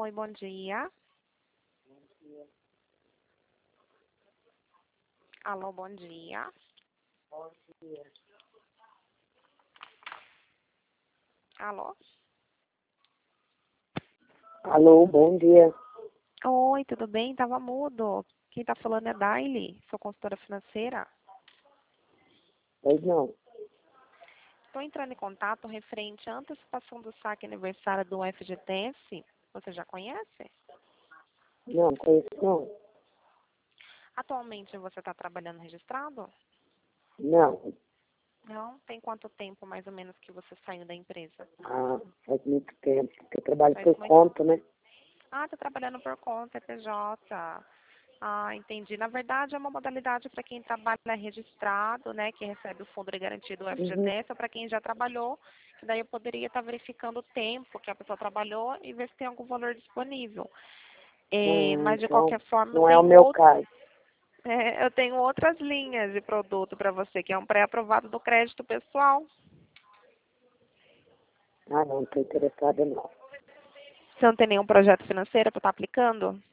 Oi, bom dia. Alô, bom dia. Alô? Alô, bom dia. Oi, tudo bem? Tava mudo. Quem tá falando é Daily, sou consultora financeira. Pois não. Estou entrando em contato referente à antecipação do saque aniversário do FGTS. Você já conhece? Não, conheço não. Atualmente você está trabalhando registrado? Não. Não? Tem quanto tempo mais ou menos que você saiu da empresa? Ah, faz muito tempo. Porque eu trabalho Faz por muito. conta, né? Ah, está trabalhando por conta, é PJ. Ah, entendi. Na verdade, é uma modalidade para quem trabalha registrado, né, que recebe o fundo de garantia do Uhum. FGTS, ou para quem já trabalhou, que daí eu poderia estar verificando o tempo que a pessoa trabalhou e ver se tem algum valor disponível. Mas, de Então, qualquer forma, não é o meu caso. eu tenho outras linhas de produto para você, que é um pré-aprovado do crédito pessoal. Ah, não estou interessada não. Você não tem nenhum projeto financeiro para estar aplicando?